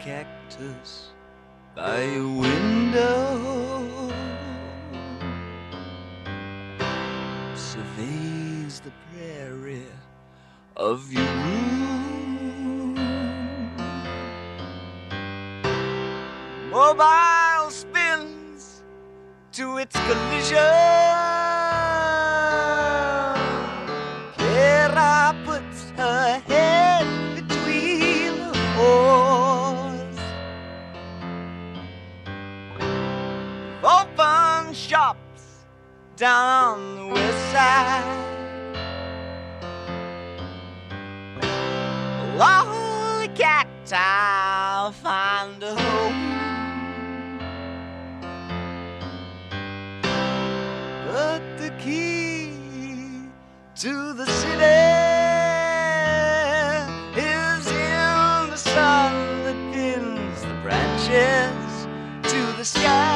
cactus by a window surveys the prairie of your room. Mobile spins to its collision. Kara puts her head between the oars. Open shops down on the west side. All the cacti find a home. But the key to the city is in the sun that pins the branches to the sky.